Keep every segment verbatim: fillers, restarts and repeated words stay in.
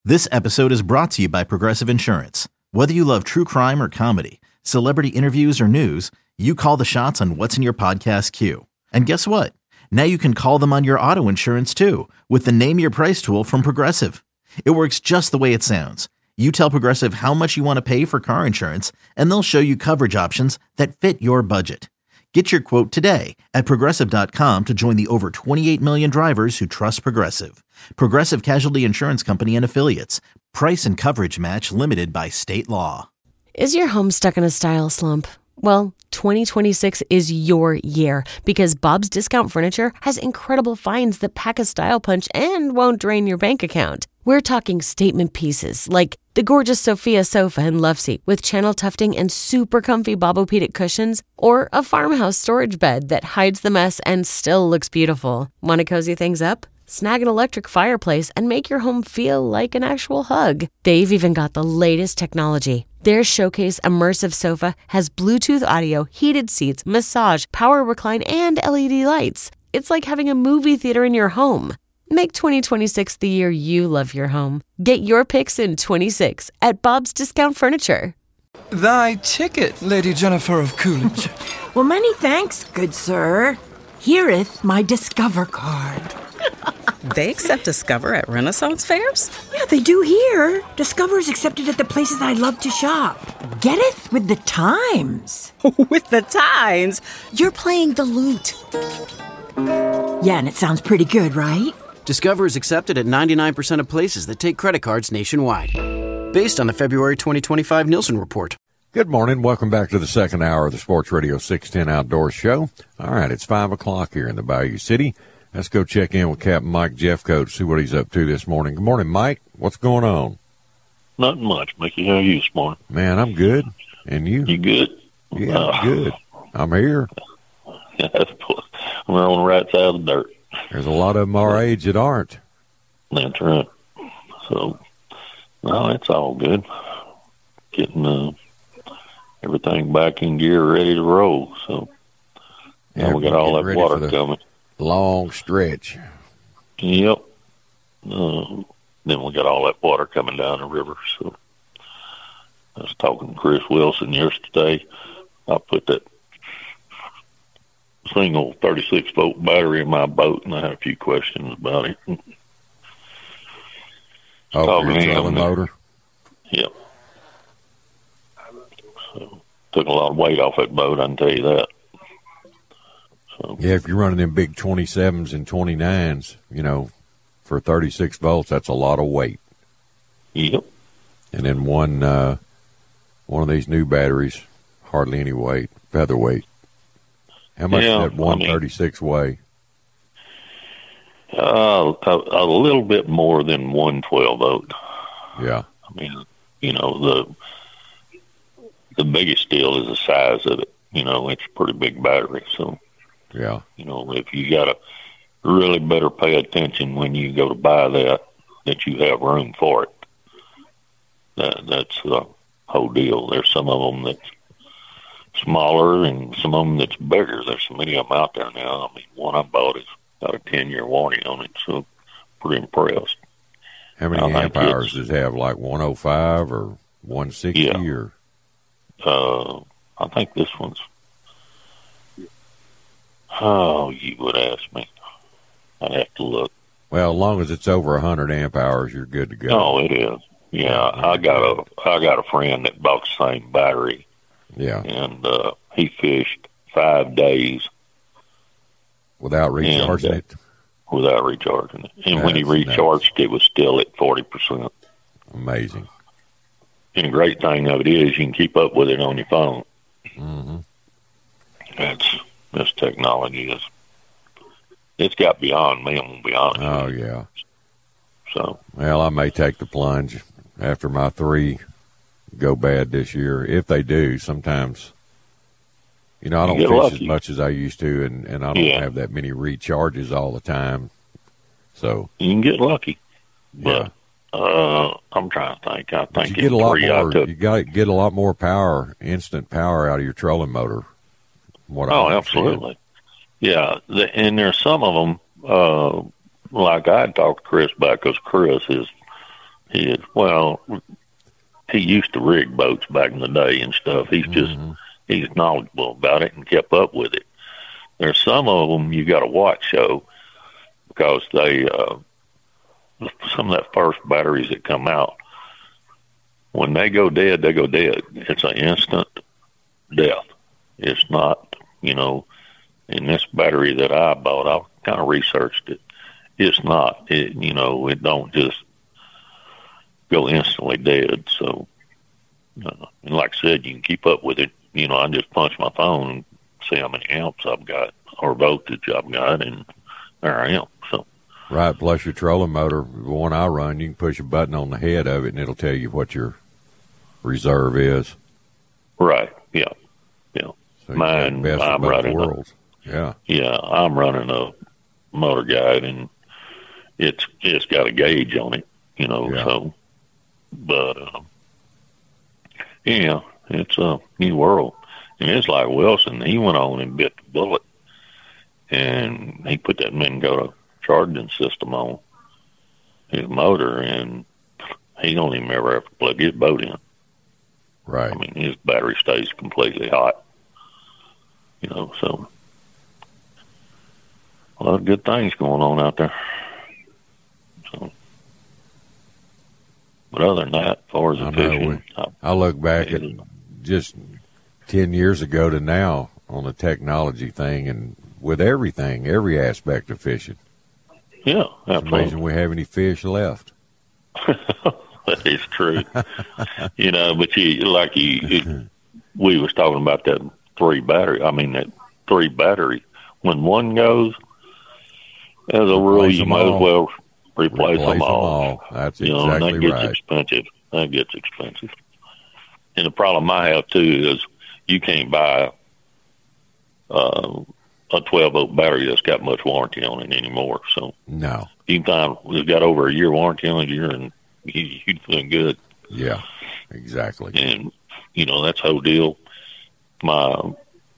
This episode is brought to you by Progressive Insurance. Whether you love true crime or comedy, celebrity interviews or news, you call the shots on what's in your podcast queue. And guess what? Now you can call them on your auto insurance too with the Name Your Price tool from Progressive. It works just the way it sounds. You tell Progressive how much you want to pay for car insurance, and they'll show you coverage options that fit your budget. Get your quote today at Progressive dot com to join the over twenty-eight million drivers who trust Progressive. Progressive Casualty Insurance Company and Affiliates. Price and coverage match limited by state law. Is your home stuck in a style slump? Well, twenty twenty-six is your year because Bob's Discount Furniture has incredible finds that pack a style punch and won't drain your bank account. We're talking statement pieces like the gorgeous Sophia sofa and love seat with channel tufting and super comfy Bobopedic cushions, or a farmhouse storage bed that hides the mess and still looks beautiful. Want to cozy things up? Snag an electric fireplace and make your home feel like an actual hug. They've even got the latest technology. Their Showcase Immersive Sofa has Bluetooth audio, heated seats, massage, power recline, and L E D lights. It's like having a movie theater in your home. Make twenty twenty-six the year you love your home. Get your picks in twenty-six at Bob's Discount Furniture. Thy ticket, Lady Jennifer of Coolidge. Well, many thanks, good sir. Hereeth my Discover card. They accept Discover at Renaissance fairs? Yeah, they do here. Discover is accepted at the places I love to shop. Getteth with the times. With the times? You're playing the lute. Yeah, and it sounds pretty good, right? Discover is accepted at ninety-nine percent of places that take credit cards nationwide. Based on the February twenty twenty-five Nielsen report. Good morning. Welcome back to the second hour of the Sports Radio six ten Outdoors Show. All right, it's five o'clock here in the Bayou City. Let's go check in with Captain Mike Jeffcoat to see what he's up to this morning. Good morning, Mike. What's going on? Nothing much, Mickey. How are you this morning? Man, I'm good. And you? You good? Yeah, uh, I'm good. I'm here. We're on the right side of the dirt. There's a lot of them our age that aren't. That's right. So, no, it's all good. Getting uh, everything back in gear, ready to roll. So, yeah, now we got all that water coming. Long stretch. Yep. Uh, then we got all that water coming down the river. So, I was talking to Chris Wilson yesterday. I put that single thirty-six volt battery in my boat, and I had a few questions about it. Oh, for your trolling motor? Yep. So, took a lot of weight off that boat, I can tell you that. So, yeah, if you're running them big twenty-sevens and twenty-nines, you know, for thirty-six volts, that's a lot of weight. Yep. And then one, uh, one of these new batteries, hardly any weight, featherweight. How much yeah, did that one thirty-six I mean, weigh? Uh, a, a little bit more than one twelve volt. Yeah. I mean, you know, the the biggest deal is the size of it. You know, it's a pretty big battery. So, yeah. You know, if you got to really better pay attention when you go to buy that, that you have room for it. That That's the whole deal. There's some of them that's smaller and some of them that's bigger. There's so many of them out there now. I mean, one I bought has got a ten-year warranty on it, so pretty impressed. How many amp hours does it have, like one oh five or one sixty? Yeah. Or? Uh, I think this one's, oh, you would ask me. I'd have to look. Well, as long as it's over one hundred amp hours, you're good to go. Oh, it is. Yeah, I got a I got a friend that bought the same battery. Yeah. And uh, he fished five days. Without recharging and, uh, it? Without recharging it. And That's when he recharged, nice. It was still at forty percent. Amazing. And the great thing of it is you can keep up with it on your phone. Mm-hmm. That's, this technology is, it's got beyond me, I'm going to be honest. Oh, yeah. So. Well, I may take the plunge after my three go bad this year. If they do, sometimes, you know, I don't fish lucky. as much as I used to, and, and I don't yeah. have that many recharges all the time. So you can get lucky. Yeah. But, uh, I'm trying to think. I but think you get a lot more. Took, you got to get a lot more power, instant power out of your trolling motor. What oh, absolutely. Yeah, the, and there's some of them, uh, like I talked to Chris about, because Chris is He is. Well, he used to rig boats back in the day and stuff. He's just, mm-hmm. he's knowledgeable about it and kept up with it. There's some of them you got to watch, though, because they, uh, some of that first batteries that come out, when they go dead, they go dead. It's an instant death. It's not, you know, in this battery that I bought, I kind of researched it. It's not, it, you know, it don't just go instantly dead. So, uh, and like I said, you can keep up with it. You know, I just punch my phone and see how many amps I've got or voltage I've got, and there I am. So, right. Plus your trolling motor, the one I run, you can push a button on the head of it, and it'll tell you what your reserve is. Right. Yeah. Yeah. So mine, I'm running. Worlds. A, yeah. Yeah, I'm running a motor guide, and it's it's got a gauge on it. You know, yeah. so. But uh, yeah, it's a new world. And it's like Wilson. He went on and bit the bullet, and he put that Minn-Kota charging system on his motor, and he don't even ever have to plug his boat in. Right. I mean, his battery stays completely hot. You know, so a lot of good things going on out there. So, but other than that, as far as the I fishing, know, I, I look back at just ten years ago to now on the technology thing, and with everything, every aspect of fishing. Yeah, absolutely. It's amazing we have any fish left. That is true. You know, but you like you, you, we was talking about that three battery. I mean that three battery. When one goes, as a rule, you might as well replace, replace them, all. them all. That's you exactly know, and that gets right. expensive. That gets expensive. And the problem I have too is you can't buy uh, a twelve volt battery that's got much warranty on it anymore. So no, you can find it's got over a year warranty on it. You're in, you, you're doing good. Yeah, exactly. And you know that's the whole deal. My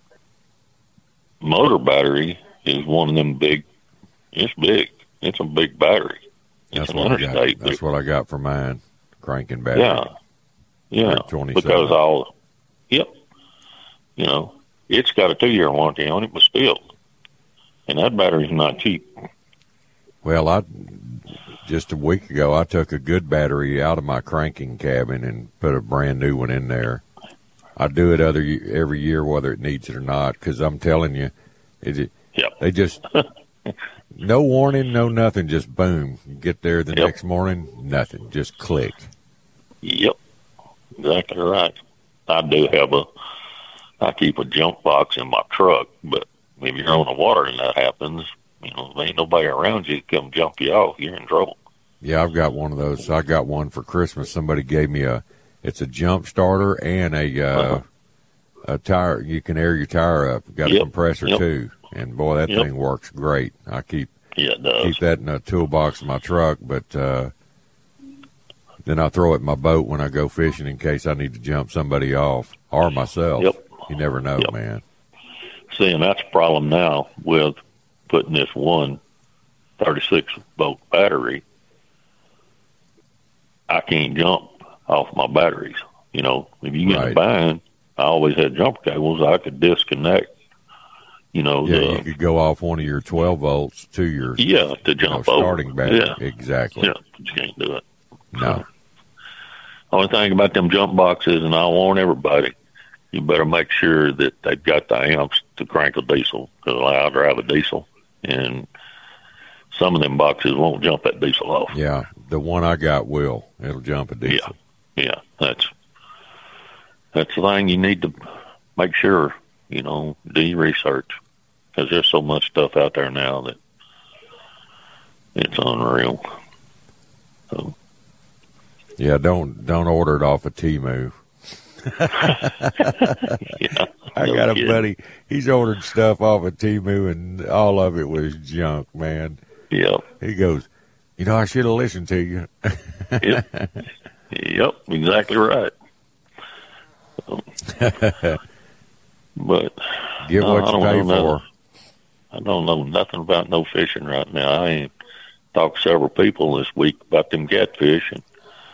motor battery is one of them big. It's big. It's a big battery. It's That's an what interstate. I got. That's what I got for mine. Cranking battery. Yeah, yeah. Because all, yep. You know, it's got a two-year warranty on it, but still, and that battery's not cheap. Well, I just a week ago I took a good battery out of my cranking cabin and put a brand new one in there. I do it other every year, whether it needs it or not, because I'm telling you, it, yep. they just. No warning, no nothing, just boom. You get there the yep. next morning, nothing, just click. Yep, exactly right. I do have a, I keep a jump box in my truck, but if you're on the water and that happens, you know, there ain't nobody around you to come jump you off, you're in trouble. Yeah, I've got one of those. I got one for Christmas. Somebody gave me a, it's a jump starter and a, uh, uh-huh. a tire. You can air your tire up. Got yep. a compressor yep. too. And boy, that yep. thing works great. I keep yeah, it does. keep that in a toolbox in my truck, but uh, then I throw it in my boat when I go fishing in case I need to jump somebody off or myself. Yep. You never know, yep. man. See, and that's a problem now with putting this one thirty-six volt battery. I can't jump off my batteries. You know, if you get right. in a bind, I always had jump cables. I could disconnect. You know, yeah, the, you could go off one of your twelve volts to your yeah to jump you know, over. starting battery. Yeah, exactly. Yeah, but you can't do it. No. Only thing about them jump boxes, and I warn everybody, you better make sure that they've got the amps to crank a diesel, because I drive a diesel, and some of them boxes won't jump that diesel off. Yeah, the one I got will. It'll jump a diesel. Yeah, yeah, that's that's the thing you need to make sure. You know, do your research, because there's so much stuff out there now that it's unreal. So, yeah, don't don't order it off of Temu. yeah, I no got a kidding. buddy. He's ordered stuff off of Temu, and all of it was junk, man. Yeah. He goes, you know, I should have listened to you. Yep. Yep. Exactly right. So, but get what uh, you pay for. I don't know nothing about no fishing right now. I ain't talked to several people this week about them catfish, and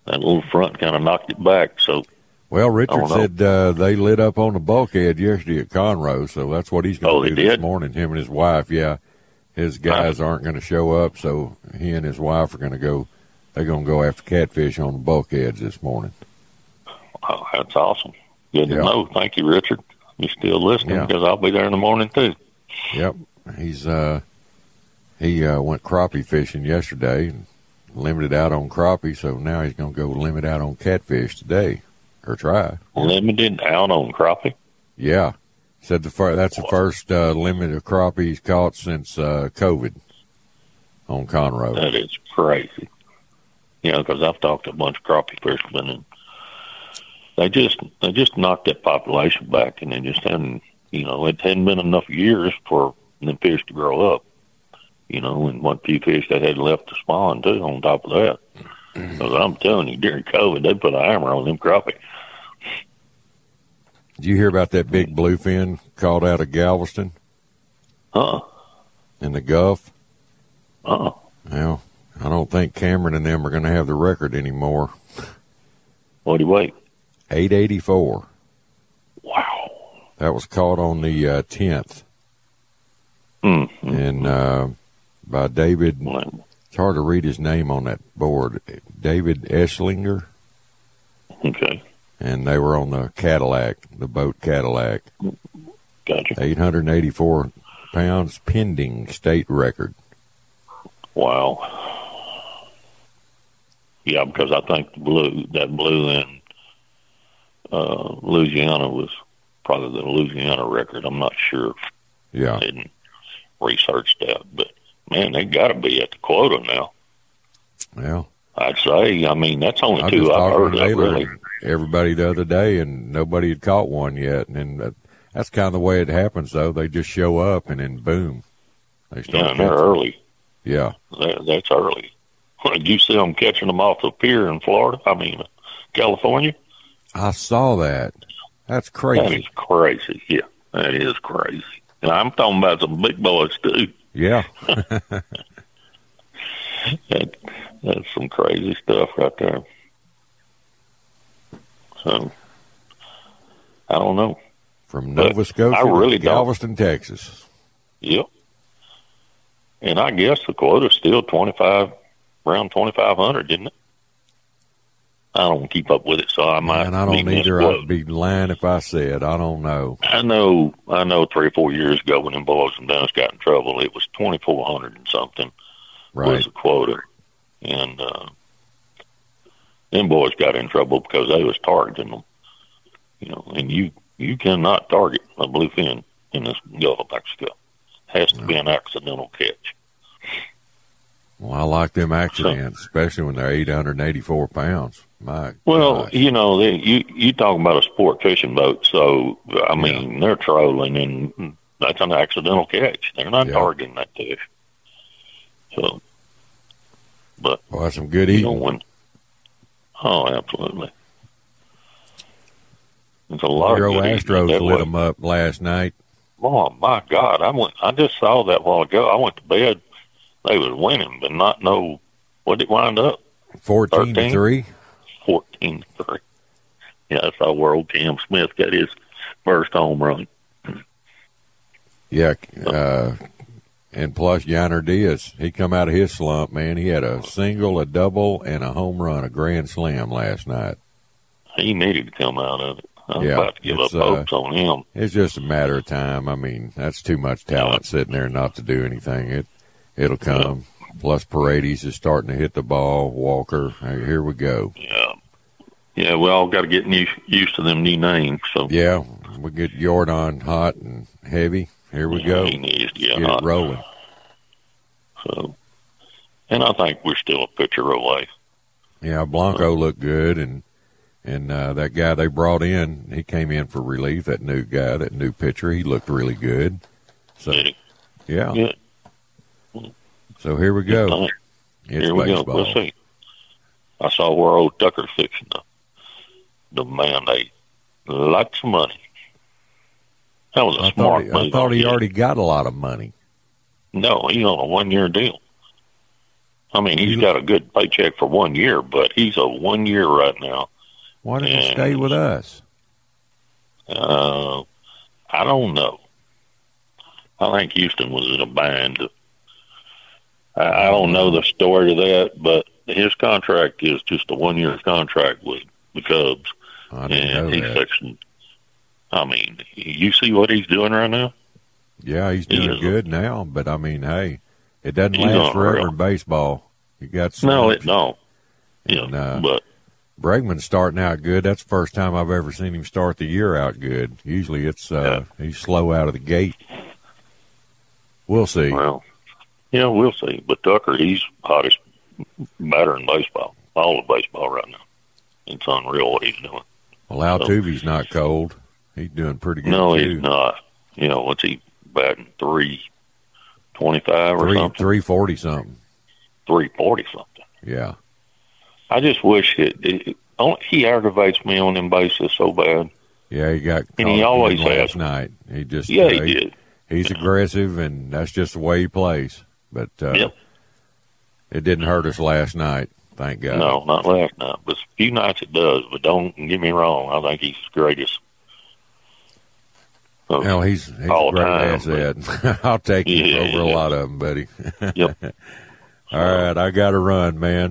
that little front kind of knocked it back. So, well, Richard said uh, they lit up on the bulkhead yesterday at Conroe, so that's what he's going to oh, do this did? morning. Him and his wife, yeah. His guys aren't going to show up, so he and his wife are going to go. They're going to go after catfish on the bulkheads this morning. Oh, that's awesome. Good yep. to know. Thank you, Richard. You're still listening yeah. because I'll be there in the morning too. Yep, he's uh, he uh, went crappie fishing yesterday and limited out on crappie, so now he's going to go limit out on catfish today, or try. Limited out on crappie? Yeah, said the fir- that's the first uh, limit of crappie he's caught since uh, COVID on Conroe. That is crazy. You know, because I've talked to a bunch of crappie fishermen, and they just they just knocked that population back, and they just hadn't, you know, it hadn't been enough years for them fish to grow up. You know, and what few fish they had left to spawn, too, on top of that. Because I'm telling you, during COVID, they put a hammer on them crappie. Did you hear about that big bluefin caught out of Galveston? Uh-uh. In the Gulf? Uh-uh. Well, I don't think Cameron and them are going to have the record anymore. What do you wait? eight eighty-four. Wow. That was caught on the uh, tenth. Mm-hmm. And uh, by David, it's hard to read his name on that board, David Eschlinger. Okay. And they were on the Cadillac, the boat Cadillac. Gotcha. eight hundred eighty-four pounds, pending state record. Wow. Yeah, because I think the blue, that blue in uh, Louisiana was probably the Louisiana record. I'm not sure. Yeah. I didn't research that, but man, they got to be at the quota now. Well, I'd say. I mean, that's only I two I've heard of, really. Everybody the other day, and nobody had caught one yet. And uh, that's kind of the way it happens, though. They just show up, and then boom, they start. Yeah, and they're early. Yeah, that, that's early. Did you see them catching them off the pier in Florida? I mean, California. I saw that. That's crazy. That is crazy. Yeah, that is crazy. And I'm talking about some big boys too. Yeah. that, that's some crazy stuff right there. So, I don't know. From Nova but Scotia I really to Galveston, don't. Texas. Yep. And I guess the quota's still twenty-five, around twenty-five hundred, isn't it? I don't keep up with it, so I might. And I don't either. I'd be lying if I said I don't know. I know. I know. Three or four years ago, when them boys from Dennis got in trouble, it was twenty-four hundred and something. Right. Was the quota, and uh, them boys got in trouble because they was targeting them. You know, and you you cannot target a bluefin in this Gulf of Mexico. It has to no. be an accidental catch. Well, I like them accidents, so, especially when they're eight hundred eighty-four pounds. My well, gosh. you know, they, you you talking about a sport fishing boat, so I mean yeah. they're trolling, and that's an accidental catch. They're not yeah. targeting that fish. So, but well, that's some good eating. You know, when, oh, absolutely. It's a lot Hero of good Astros lit way. them up last night. Oh my God! I went. I just saw that a while ago. I went to bed. They was winning, but not know what it wound up. Fourteen to three. Fourteen to three. Yeah, that's how World Cam Smith got his first home run. Yeah, uh, and plus Yainer Diaz, he come out of his slump, man. He had a single, a double, and a home run, a grand slam last night. He needed to come out of it. I was yeah, about to give up hopes uh, on him. It's just a matter of time. I mean, that's too much talent yeah. sitting there not to do anything. It it'll come. Yeah. Plus, Paredes is starting to hit the ball. Walker, here we go. Yeah, yeah. We all got to get used, used to them new names. So yeah, we get Jordan hot and heavy. Here we yeah, go. He needs to get, get hot. it rolling. So, and I think we're still a pitcher away. Yeah, Blanco so. looked good, and and uh, that guy they brought in, he came in for relief. That new guy, that new pitcher, he looked really good. So, yeah. yeah. So here we go. It's here we baseball. go. We'll see. I saw where old Tucker's fixing the, the mandate. Lots of money. That was a I smart he, move. I thought he did. already got a lot of money. No, he's on a one-year deal. I mean, he's got a good paycheck for one year, but he's a one year right now. Why didn't he stay with us? Uh, I don't know. I think Houston was in a bind. I, I don't know the story to that, but his contract is just a one year contract with the Cubs. I didn't and know he's that. fixing. I mean, you see what he's doing right now? Yeah, he's doing he good now, but I mean, hey, it doesn't He's last forever unreal. in baseball. You got some, No, it don't. Yeah, and, uh, but Bregman's starting out good. That's the first time I've ever seen him start the year out good. Usually it's uh, Yeah. he's slow out of the gate. We'll see. well, yeah, we'll see. But Tucker, he's hottest batter in baseball, all of baseball right now. It's unreal what he's doing. Well, Altuve's not cold. He's doing pretty good, No, too. he's not. You know, what's he batting? three twenty-five or Three, something? three forty something. three forty something. Yeah. I just wish it, it, it he aggravates me on them bases so bad. Yeah, he got And he caught always last has. night. He just Yeah, uh, he did. He's aggressive, and that's just the way he plays. But uh, Yep. it didn't hurt us last night, thank God. No, not last night, but a few nights it does. But don't get me wrong. I think he's the greatest. of Well, he's, he's all a great time, asset. I'll take him Yeah, over a yeah. lot of them, buddy. Yep. All right, I got to run, man.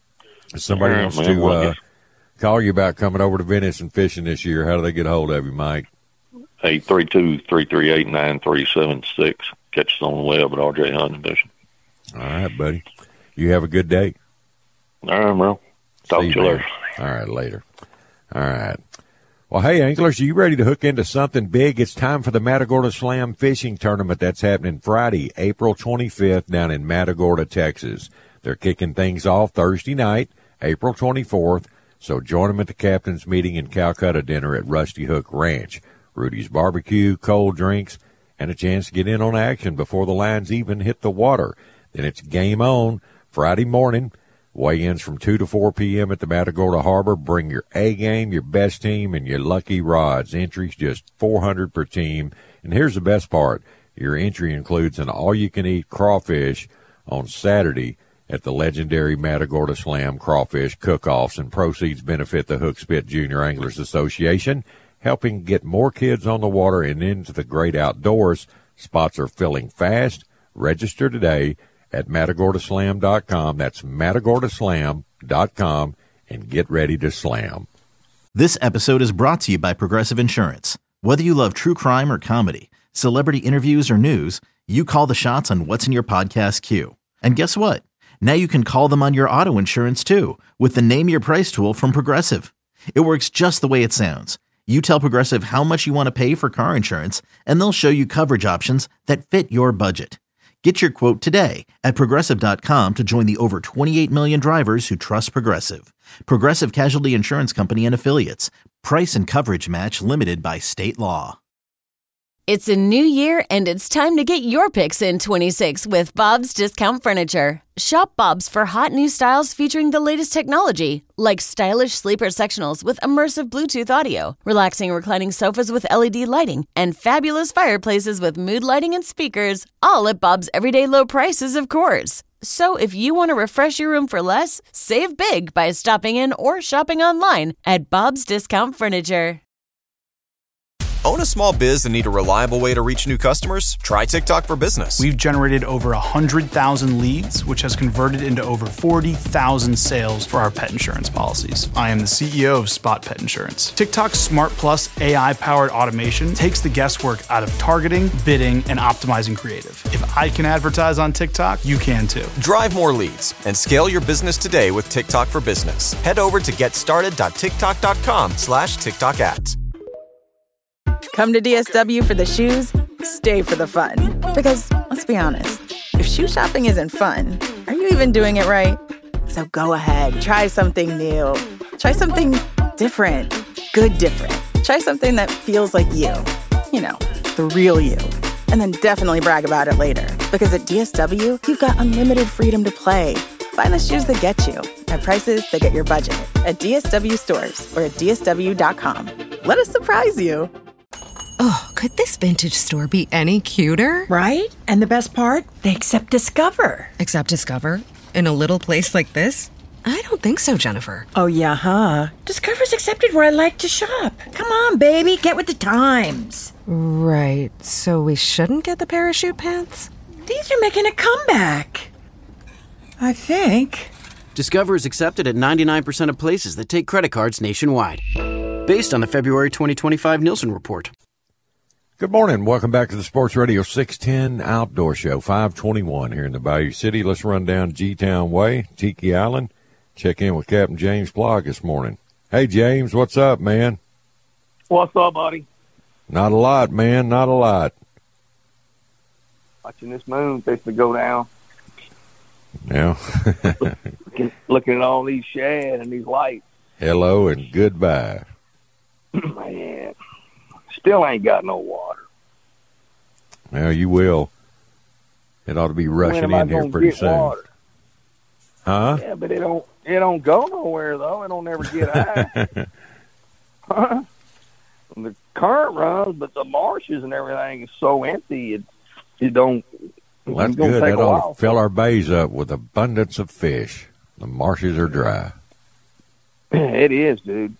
If somebody All right, wants man, to well, uh, yes. call you about coming over to Venice and fishing this year, how do they get a hold of you, Mike? eight three two, three three eight, nine three seven six. Catch us on the web at R J Hunting Fishing. All right, buddy. You have a good day. All right, bro. Talk See to you man. later. All right, later. All right. Well, hey, anglers, are you ready to hook into something big? It's time for the Matagorda Slam Fishing Tournament that's happening Friday, April twenty-fifth, down in Matagorda, Texas. They're kicking things off Thursday night, April twenty-fourth, so join them at the captain's meeting and Calcutta dinner at Rusty Hook Ranch. Rudy's Barbecue, cold drinks, and a chance to get in on action before the lines even hit the water. Then it's game on Friday morning. Weigh-ins from two to four p.m. at the Matagorda Harbor. Bring your A-game, your best team, and your lucky rods. Entries just four hundred per team. And here's the best part. Your entry includes an all-you-can-eat crawfish on Saturday at the legendary Matagorda Slam Crawfish Cook-Offs, and proceeds benefit the Hook Spit Junior Anglers Association, helping get more kids on the water and into the great outdoors. Spots are filling fast. Register today at Matagorda Slam dot com. That's Matagorda Slam dot com, and get ready to slam. This episode is brought to you by Progressive Insurance. Whether you love true crime or comedy, celebrity interviews or news, you call the shots on what's in your podcast queue. And guess what? Now you can call them on your auto insurance too with the Name Your Price tool from Progressive. It works just the way it sounds. You tell Progressive how much you want to pay for car insurance, and they'll show you coverage options that fit your budget. Get your quote today at Progressive dot com to join the over twenty-eight million drivers who trust Progressive. Progressive Casualty Insurance Company and Affiliates. Price and coverage match limited by state law. It's a new year, and it's time to get your picks in twenty-six with Bob's Discount Furniture. Shop Bob's for hot new styles featuring the latest technology, like stylish sleeper sectionals with immersive Bluetooth audio, relaxing reclining sofas with L E D lighting, and fabulous fireplaces with mood lighting and speakers, all at Bob's everyday low prices, of course. So if you want to refresh your room for less, save big by stopping in or shopping online at Bob's Discount Furniture. Own a small biz and need a reliable way to reach new customers? Try TikTok for Business. We've generated over one hundred thousand leads, which has converted into over forty thousand sales for our pet insurance policies. I am the C E O of Spot Pet Insurance. TikTok's Smart Plus A I-powered automation takes the guesswork out of targeting, bidding, and optimizing creative. If I can advertise on TikTok, you can too. Drive more leads and scale your business today with TikTok for Business. Head over to getstarted.tiktok.com slash TikTok ads. Come to D S W for the shoes, stay for the fun. Because, let's be honest, if shoe shopping isn't fun, are you even doing it right? So go ahead, try something new. Try something different. Good different. Try something that feels like you. You know, the real you. And then definitely brag about it later. Because at D S W, you've got unlimited freedom to play. Find the shoes that get you at prices that get your budget at D S W stores or at D S W dot com. Let us surprise you. Oh, could this vintage store be any cuter? Right? And the best part? They accept Discover. Accept Discover? In a little place like this? I don't think so, Jennifer. Oh, yeah, huh? Discover's accepted where I like to shop. Come on, baby, get with the times. Right, so we shouldn't get the parachute pants? These are making a comeback. I think. Discover is accepted at ninety-nine percent of places that take credit cards nationwide. Based on the February twenty twenty-five Nielsen report. Good morning. Welcome back to the Sports Radio six ten Outdoor Show, five twenty-one here in the Bayou City. Let's run down G-Town Way, Tiki Island. Check in with Captain James Blogg this morning. Hey, James, what's up, man? What's up, buddy? Not a lot, man, not a lot. Watching this moon fixing to go down. Yeah. looking, looking at all these shad and these lights. Hello and goodbye. Man, still ain't got no water. Well, you will. It ought to be rushing in here pretty soon. Water? Huh? Yeah, but it don't it don't go nowhere though. It don't ever get high. Huh? The current runs, but the marshes and everything is so empty. It it don't. Well, that's good. That ought to fill our bays up with abundance of fish. The marshes are dry. It is, dude.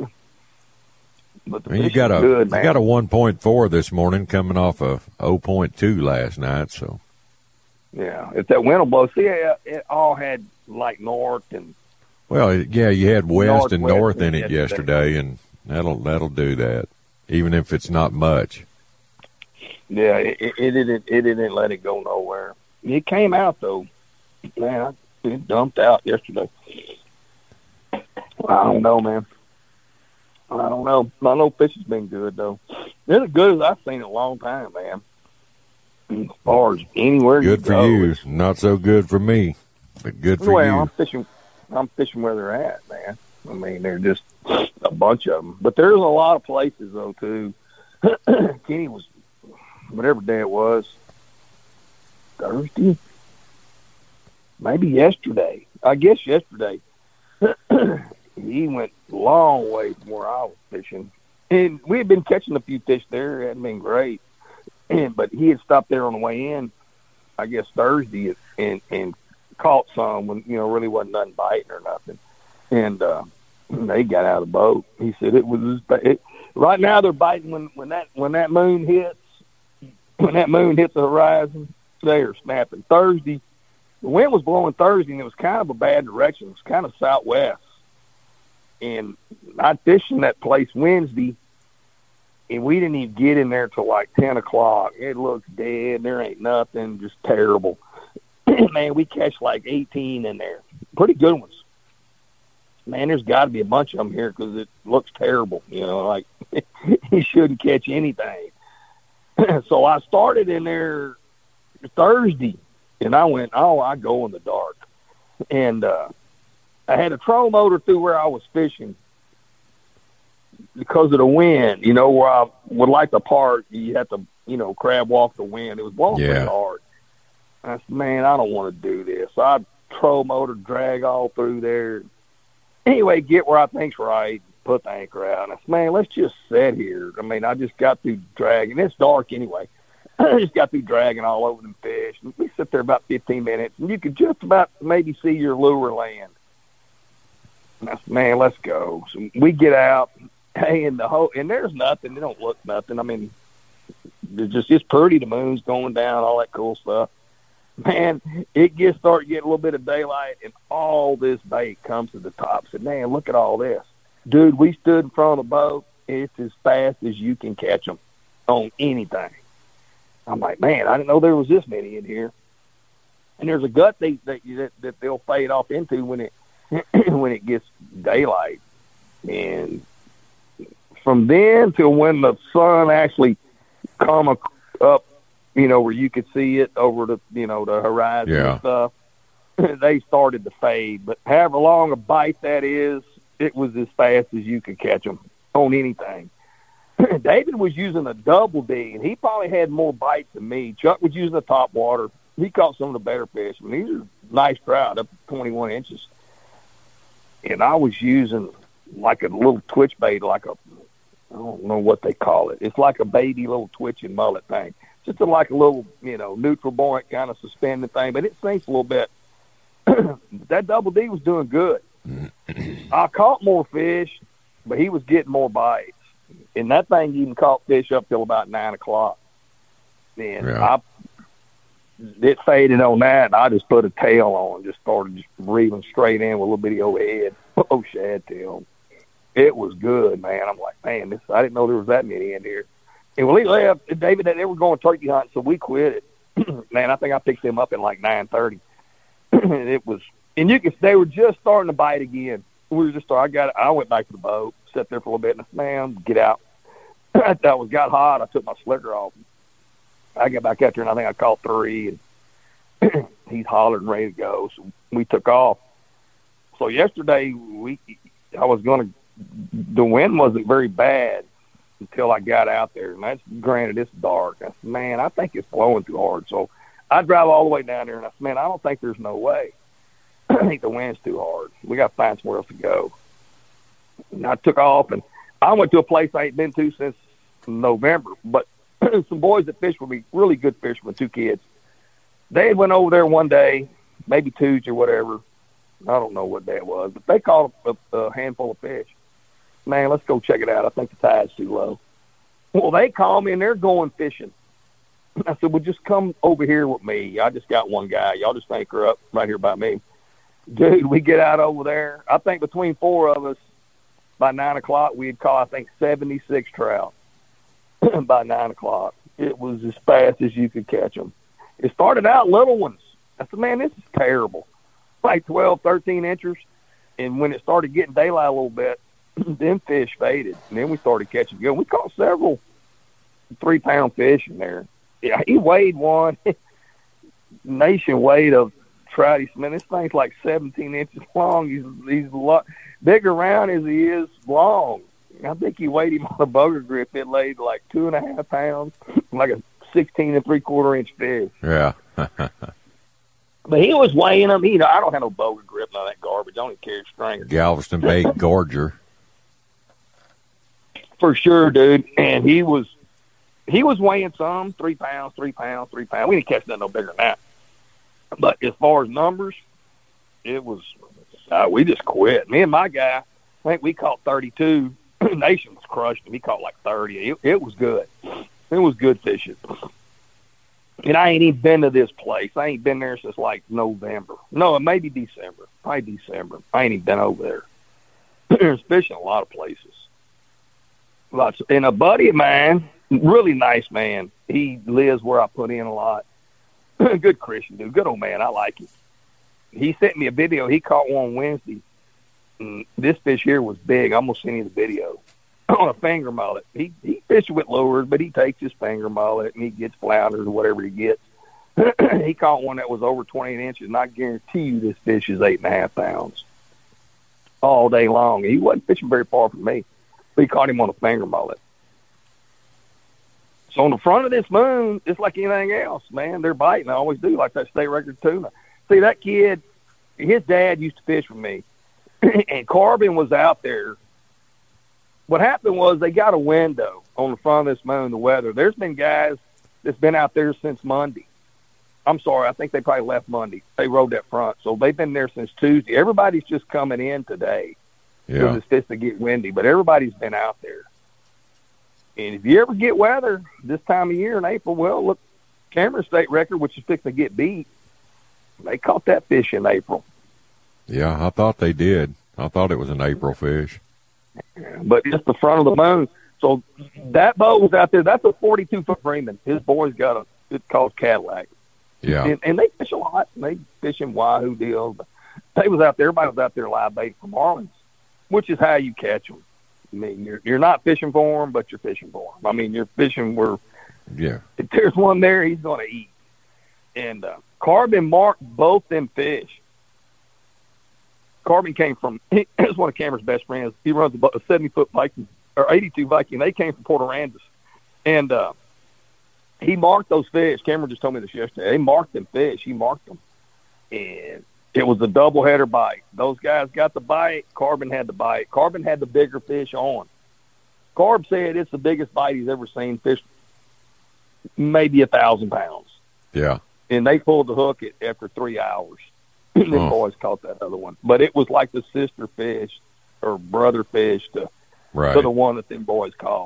But the you got a good, you got a one point four this morning, coming off a zero point two last night. So yeah, if that wind will blow, see, it, it all had like north and well, yeah, you had west and north in it yesterday. yesterday, and that'll that'll do that, even if it's not much. Yeah, it, it, it didn't it didn't let it go nowhere. It came out though, man. It dumped out yesterday. I don't know, man. I don't know. I know fishing's been good, though. They're as good as I've seen in a long time, man. As far as anywhere good you for go. you. Not so good for me, but good for well, you. I'm fishing, I'm fishing where they're at, man. I mean, they're just a bunch of them. But there's a lot of places, though, too. Kenny was, whatever day it was, Thursday? Maybe yesterday. I guess yesterday. He went a long way from where I was fishing. And we had been catching a few fish there. It hadn't been great. And, but he had stopped there on the way in, I guess, Thursday and, and caught some when, you know, really wasn't nothing biting or nothing. And uh, they got out of the boat. He said it was it, right now they're biting when, when that when that moon hits, when that moon hits the horizon, they are snapping. Thursday, the wind was blowing Thursday, and it was kind of a bad direction. It was kind of southwest. And I fished in that place Wednesday, and we didn't even get in there till like ten o'clock. It looks dead. There ain't nothing, just terrible. Man, we catch like eighteen in there. Pretty good ones. Man, there's got to be a bunch of them here because it looks terrible. You know, like you shouldn't catch anything. So I started in there Thursday, and I went, oh, I go in the dark. And, uh, I had a troll motor through where I was fishing because of the wind, you know, where I would like to park, you have to, you know, crab walk the wind. It was blowing yeah. pretty hard. I said, man, I don't want to do this. So I troll motor, drag all through there. Anyway, get where I think's right, put the anchor out. And I said, man, let's just sit here. I mean, I just got through dragging. It's dark anyway. I just got through dragging all over them fish. And we sit there about fifteen minutes, and you could just about maybe see your lure land. And I said, man, let's go. So we get out, hey, and the whole, and there's nothing. They don't look nothing. I mean, it's just it's pretty. The moon's going down, all that cool stuff. Man, it gets start getting a little bit of daylight, and all this bait comes to the top. I said, man, look at all this, dude. We stood in front of the boat. It's as fast as you can catch them on anything. I'm like, man, I didn't know there was this many in here. And there's a gut they, that that that they'll fade off into when it. when it gets daylight. And from then till when the sun actually come up, you know, where you could see it over the, you know, the horizon yeah. and stuff, they started to fade. But however long a bite that is, it was as fast as you could catch them on anything. David was using a double D, and he probably had more bites than me. Chuck was using a top water. He caught some of the better fish. I mean, these are nice trout, up to twenty-one inches. And I was using like a little twitch bait, like a, I don't know what they call it. It's like a baby little twitching mullet thing. Just a, like a little, you know, neutral buoyant kind of suspended thing, but it sinks a little bit. that Double D was doing good. I caught more fish, but he was getting more bites. And that thing even caught fish up till about nine o'clock. Then yeah. I it faded on that, and I just put a tail on and just started just reeling straight in with a little bitty old head. Oh, shad tail. It was good, man. I'm like, man, this I didn't know there was that many in here. And when he left, David, they were going turkey hunting, so we quit it. Man, I think I picked them up at like nine thirty. And it was, and you could, they were just starting to bite again. We were just starting. I got, I went back to the boat, sat there for a little bit, and I said, man, get out. That was got hot. I took my slicker off. I got back out there, and I think I caught three, and he's hollered and ready to go. So we took off. So yesterday, we, I was going to, the wind wasn't very bad until I got out there. And that's, granted, it's dark. I said, man, I think it's blowing too hard. So I drive all the way down there, and I said, man, I don't think there's no way. I think the wind's too hard. We got to find somewhere else to go. And I took off, and I went to a place I ain't been to since November. But some boys that fish with me, really good fishermen, two kids, they went over there one day, maybe Tuesday or whatever. I don't know what day it was, but they caught a, a handful of fish. Man, let's go check it out. I think the tide's too low. Well, they called me, and they're going fishing. I said, well, just come over here with me. I just got one guy. Y'all just anchor up right here by me. Dude, we get out over there. I think between four of us, by nine o'clock, we had caught, I think, seventy-six trout by nine o'clock. It was as fast as you could catch them. It started out little ones. I said, man, this is terrible. Like twelve, thirteen inches. And when it started getting daylight a little bit, then fish faded. And then we started catching good. We caught several three-pound fish in there. Yeah, he weighed one. Nation weight of trout. He said, man, this thing's like seventeen inches long. He's he's a lot bigger around as he is long. I think he weighed him on a boger grip. It laid like two and a half pounds, like a sixteen and three quarter inch fish. Yeah. But he was weighing them. You know, I don't have no boger grip, none of that garbage. I only carry stringers. Galveston Bay Gorger. For sure, dude. And he was he was weighing some, three pounds, three pounds, three pounds. We didn't catch nothing no bigger than that. But as far as numbers, it was, uh, we just quit. Me and my guy, I think we caught thirty-two. Nation was crushed him. He caught like thirty. It, it was good. It was good fishing. And I ain't even been to this place. I ain't been there since like November. No, it may be December. Probably December. I ain't even been over there. There's fishing a lot of places. Lots of, and a buddy of mine, really nice man. He lives where I put in a lot. Good Christian dude. Good old man. I like him. He sent me a video. He caught one Wednesday. And this fish here was big. I almost sent you the video. On a finger mullet. He he fishes with lures, but he takes his finger mullet and he gets flounders or whatever he gets. He caught one that was over twenty inches, and I guarantee you this fish is eight and a half pounds all day long. He wasn't fishing very far from me, but he caught him on a finger mullet. So on the front of this moon, it's like anything else, man. They're biting. I always do, like that state record tuna. See, that kid, his dad used to fish with me, and Corbin was out there. What happened was they got a window on the front of this moon, the weather. There's been guys that's been out there since Monday. I'm sorry, I think they probably left Monday. They rode that front. So they've been there since Tuesday. Everybody's just coming in today because yeah. it's supposed to get windy, but everybody's been out there. And if you ever get weather this time of year in April, well, look, Cameron State record, which is fixing to get beat, they caught that fish in April. Yeah, I thought they did. I thought it was an April fish. But it's the front of the moon. So that boat was out there. That's a forty-two foot Freeman. His boys got a, it's called Cadillac. Yeah. And, and they fish a lot. They fish in wahoo deals. But they was out there. Everybody was out there live bait for marlins, which is how you catch them. I mean, you're you're not fishing for them, but you're fishing for them. I mean, you're fishing where yeah. if there's one there, he's going to eat. And uh, Carbon marked both them fish. Carbon came from, he was one of Cameron's best friends. He runs a seventy-foot Viking, or eighty-two Viking. They came from Port Aransas. And uh, he marked those fish. Cameron just told me this yesterday. They marked them fish. He marked them. And it was a doubleheader bite. Those guys got the bite. Carbon had the bite. Carbon had the bigger fish on. Carb said it's the biggest bite he's ever seen. Fish maybe a thousand pounds. Yeah. And they pulled the hook at, after three hours. And them oh. boys caught that other one. But it was like the sister fish or brother fish to, right. to the one that them boys caught.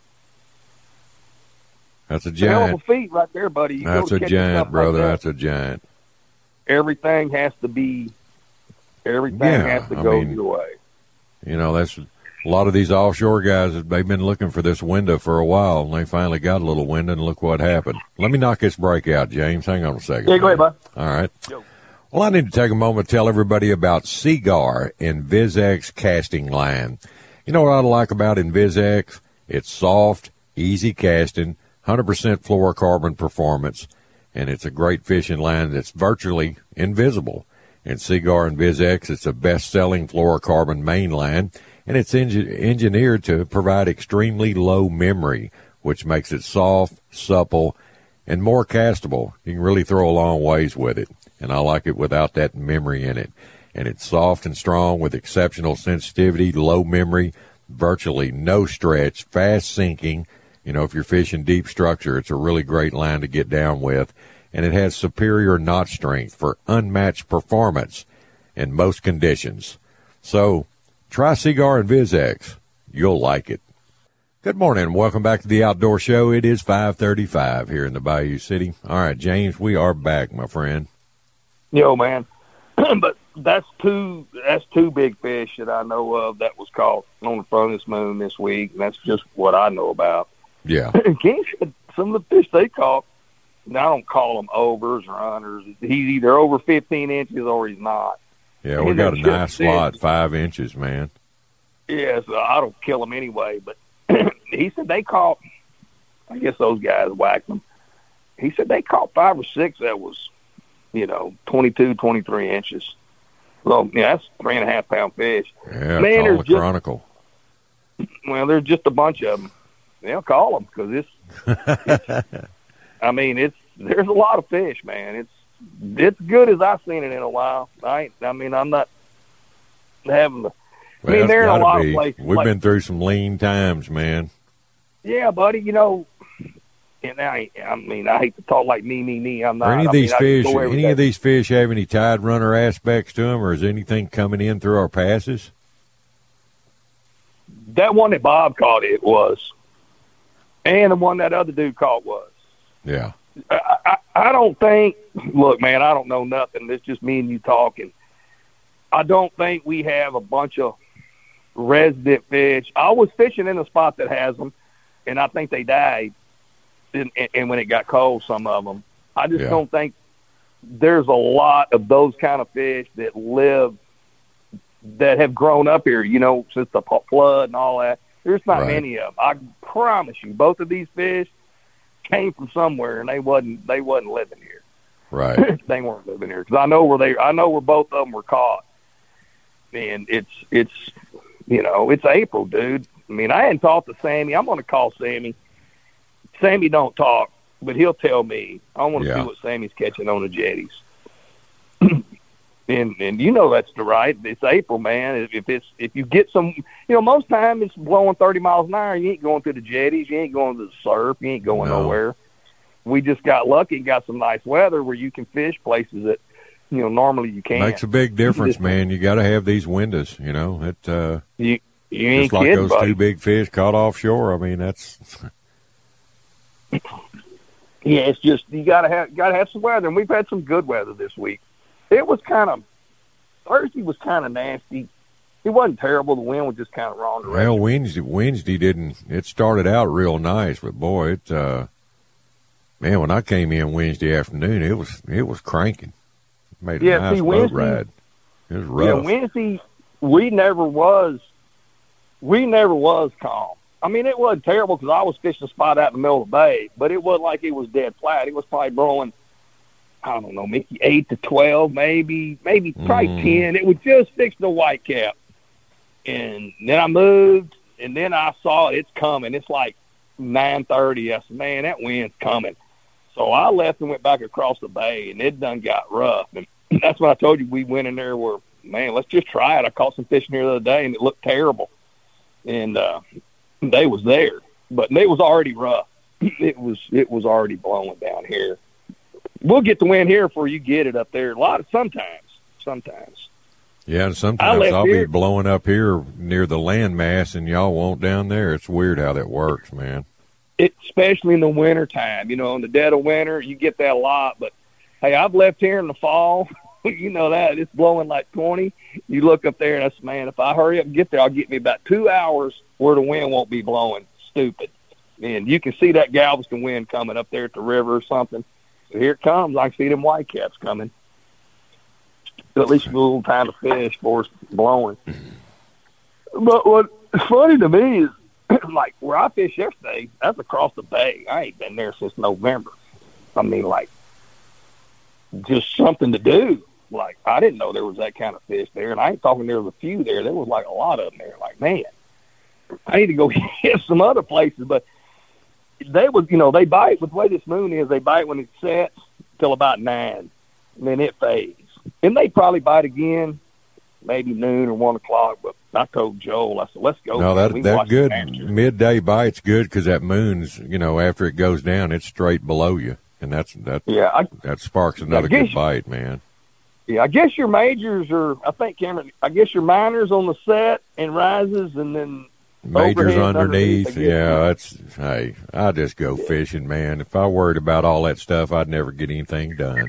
That's a giant. Hell of a feat right there, buddy. You That's a giant, brother. Like that. That's a giant. Everything has to be, everything yeah, has to I go mean, your way. You know, that's a lot of these offshore guys, they've been looking for this window for a while, and they finally got a little window, and look what happened. Let me knock this break out, James. Hang on a second. Yeah, go ahead, bud. All right. Yo. Well, I need to take a moment to tell everybody about Seaguar InvizX casting line. You know what I like about InvizX? It's soft, easy casting, one hundred percent fluorocarbon performance, and it's a great fishing line that's virtually invisible. And Seaguar InvizX, it's a best-selling fluorocarbon main line, and it's engi- engineered to provide extremely low memory, which makes it soft, supple, and more castable. You can really throw a long ways with it, and I like it without that memory in it. And it's soft and strong with exceptional sensitivity, low memory, virtually no stretch, fast sinking. You know, if you're fishing deep structure, it's a really great line to get down with. And it has superior knot strength for unmatched performance in most conditions. So try Seaguar InvizX. You'll like it. Good morning and welcome back to the Outdoor Show. It is five thirty-five here in the Bayou City. All right, James, we are back, my friend. Yo, man. But that's two that's two big fish that I know of that was caught on the front of this moon this week, and that's just what I know about. Yeah. King said some of the fish they caught, now I don't call them overs or unders. He's either over fifteen inches or he's not. Yeah, we got a nice slot, five inches, man. Yeah, so I don't kill them anyway. But he said they caught, I guess those guys whacked them. He said they caught five or six that was, you know, twenty-two, twenty-three inches. So, yeah, that's three and a half pound fish. Yeah, man, call there's the just, Chronicle. Well, there's just a bunch of them. They'll call them because it's, it's I mean, it's there's a lot of fish, man. It's it's good as I've seen it in a while. I ain't, I mean, I'm not having the. I Well, mean, they're in a lot be. of places. We've like, been through some lean times, man. Yeah, buddy. You know, and I, I mean, I hate to talk like me, me, me. I'm not. Are any of I these mean, fish? any Any of these fish have any tide runner aspects to them, or is anything coming in through our passes? That one that Bob caught, it was, and the one that other dude caught was. Yeah. I, I, I don't think. Look, man, I don't know nothing. It's just me and you talking. I don't think we have a bunch of resident fish. I was fishing in a spot that has them, and I think they died. And, and when it got cold, some of them. I just Yeah. don't think there's a lot of those kind of fish that live, that have grown up here, you know, since the flood and all that. There's not Right. many of them. I promise you, both of these fish came from somewhere, and they wasn't they wasn't living here. Right. They weren't living here because I know where they I know where both of them were caught. And it's it's you know it's April, dude. I mean, I hadn't talked to Sammy. I'm going to call Sammy. Sammy don't talk, but he'll tell me. I want to Yeah. see what Sammy's catching on the jetties. and and you know that's the right. It's April, man. If, if it's if you get some, you know, most time it's blowing thirty miles an hour. You ain't going to the jetties. You ain't going to the surf. You ain't going No. nowhere. We just got lucky and got some nice weather where you can fish places that, you know, normally you can't. Makes a big difference, man. You got to have these windows, you know. It uh, You you ain't just like kidding, those buddy. two big fish caught offshore. I mean, that's Yeah, it's just you gotta have gotta have some weather, and we've had some good weather this week. It was kind of Thursday was kind of nasty. It wasn't terrible. The wind was just kind of wrong direction. well. Wednesday, Wednesday didn't. It started out real nice, but boy, it uh, man, when I came in Wednesday afternoon, it was it was cranking. It made a Yeah, nice see, boat Wednesday- ride. It was Yeah, rough. Wednesday we never was we never was calm. I mean, it wasn't terrible because I was fishing a spot out in the middle of the bay, but it wasn't like it was dead flat. It was probably blowing, I don't know, maybe eight to twelve, maybe, maybe probably Mm. ten. It was just fixing the white cap. And then I moved, and then I saw it's coming. It's like nine thirty. I said, man, that wind's coming. So I left and went back across the bay, and it done got rough. And that's when I told you we went in there where, man, let's just try it. I caught some fish in here the other day, and it looked terrible. And uh, they was there, but it was already rough. It was it was already blowing down here. We'll get the wind here before you get it up there. A lot of sometimes, sometimes. Yeah, and sometimes I'll here. be blowing up here near the landmass, and y'all won't down there. It's weird how that works, man. It, especially in the wintertime. You know, in the dead of winter, you get that a lot. But, hey, I've left here in the fall. You know that. It's blowing like twenty. You look up there, and that's, man, if I hurry up and get there, I'll get me about two hours where the wind won't be blowing. Stupid. And you can see that Galveston wind coming up there at the river or something. So here it comes. I can see them whitecaps coming. So at least a little time to fish before it's blowing. But what's funny to me is, like, where I fished yesterday, that's across the bay. I ain't been there since November. I mean, like, just something to do. Like, I didn't know there was that kind of fish there, and I ain't talking there was a few there. There was, like, a lot of them there. Like, man, I need to go hit some other places. But they was, you know, they bite, with the way this moon is, they bite when it sets till about nine, and then it fades. And they probably bite again, maybe noon or one o'clock. But I told Joel, I said, let's go. No, that that good midday bite's good because that moon's, you know, after it goes down, it's straight below you, and that's that. Yeah, I, that sparks another good you, bite, man. Yeah, I guess your majors are. I think Cameron. I guess your minors on the set and rises, and then majors underneath. underneath yeah, that's. Hey, I just go fishing, man. If I worried about all that stuff, I'd never get anything done.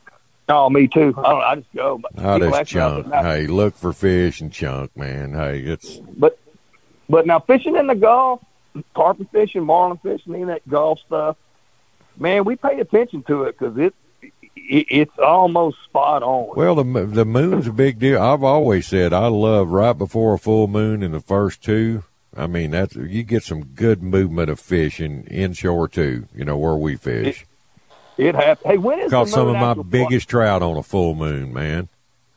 Oh, me too. I, don't, I just go. I just chunk. Hey, look for fish and chunk, man. Hey, it's. But, but now fishing in the Gulf, carpet fishing, marlin fishing, any of that Gulf stuff, man, we pay attention to it because it, it, it's almost spot on. Well, the the moon's a big deal. I've always said I love right before a full moon in the first two. I mean, that's you get some good movement of fishing inshore too. You know where we fish. It, It happened. Hey, when is Caught the some of my fl- biggest trout on a full moon, man.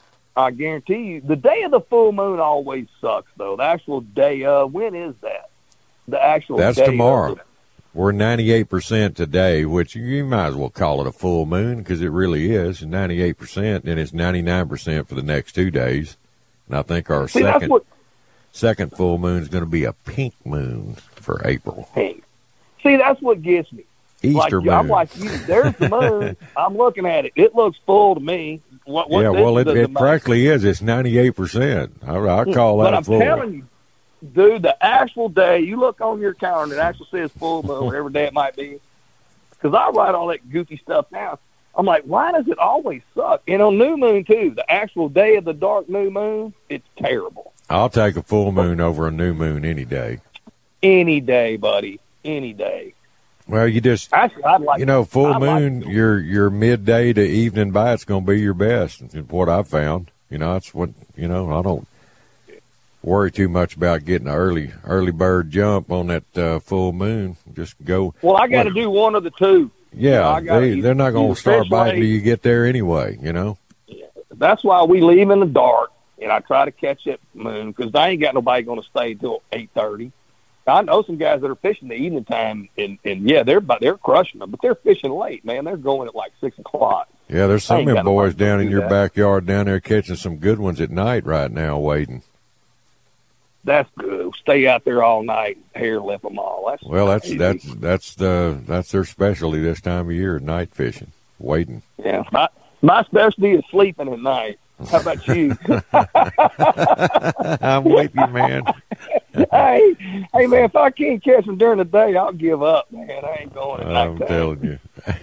I guarantee you. The day of the full moon always sucks, though. The actual day of, when is that? The actual That's day tomorrow. Of We're ninety-eight percent today, which you might as well call it a full moon because it really is. ninety-eight percent, and it's ninety-nine percent for the next two days. And I think our See, second what, second full moon is going to be a pink moon for April. Pink. See, that's what gets me. Easter like, moon. I'm like you. There's the moon. I'm looking at it. It looks full to me. What, what yeah, well, it, the, it the practically is. It's ninety-eight percent. I, I call that but a I'm full. telling you, dude, the actual day, you look on your calendar, it actually says full moon, whatever day it might be. Because I write all that goofy stuff down. I'm like, why does it always suck? And on new moon, too, the actual day of the dark new moon, it's terrible. I'll take a full moon over a new moon any day. Any day, buddy. Any day. Well, you just, Actually, I'd like, you know, full I'd moon, like your your midday to evening bite's going to be your best. Is what I've found. You know, that's what, you know, I don't worry too much about getting an early early bird jump on that uh, full moon. Just go. Well, I got to do one of the two. Yeah, you know, they, either, they're not going to start biting till you get there anyway, you know. Yeah. That's why we leave in the dark, and I try to catch that moon because I ain't got nobody going to stay till eight thirty. I know some guys that are fishing the evening time, and, and yeah, they're they're crushing them, but they're fishing late, man. They're going at like six o'clock. Yeah, there's some of them boys down in your that. backyard down there catching some good ones at night right now, waiting. That's good. Stay out there all night, hair lip them all. That's well, that's easy. that's that's the that's their specialty this time of year, night fishing, waiting. Yeah, my my specialty is sleeping at night. How about you? I'm with you, man. hey, hey, man, if I can't catch them during the day, I'll give up, man. I ain't going at I'm nighttime. telling you.